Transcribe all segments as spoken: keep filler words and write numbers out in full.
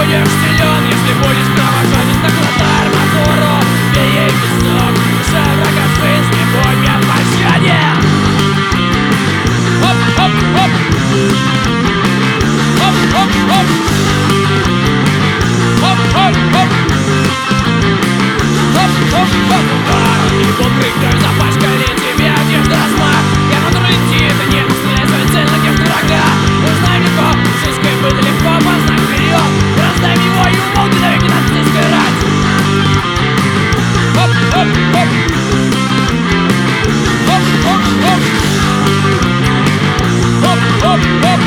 будешь силен, если будешь кровожаден, так удар мотору, бей ей песок, душа врага жизни, боль без пощады. Хоп, хоп, хоп. Хоп, хоп, хоп. Хоп, хоп, хоп. Хоп, хоп, хоп. Удар, и попрыгай, запачкали тебе одежда размах. Я буду летит, и не стреляй свою цель, надежду врага. Узнаем легко, жизнь будет легко, познай вперед. Раздай его и умолкни навеки нацистской рать. Хоп, хоп, хоп. Хоп, хоп, хоп. Хоп, хоп, хоп.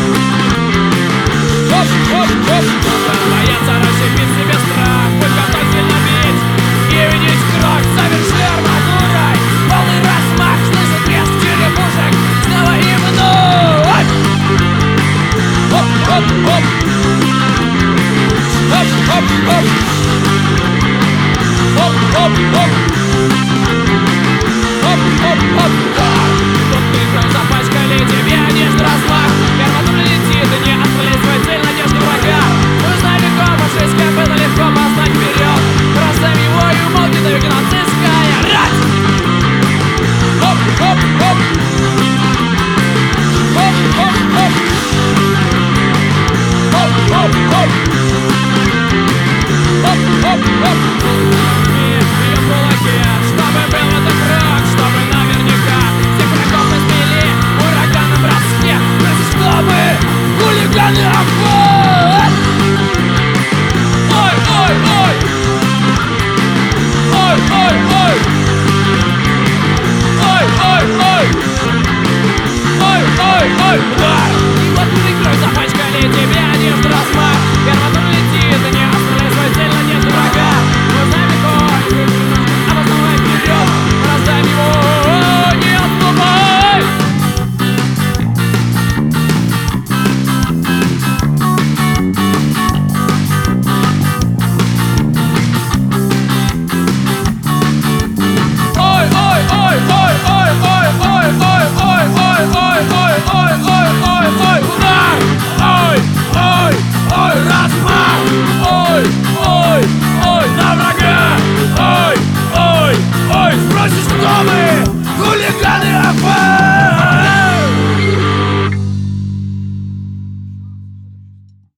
Хоп, хоп, хоп. Бояться расщепить себе страх, будь готов сильно бить и видеть кровь, соверши арматурой. Полный размах, слышит треск черепушек, снова и вновь. Хоп, хоп, хоп.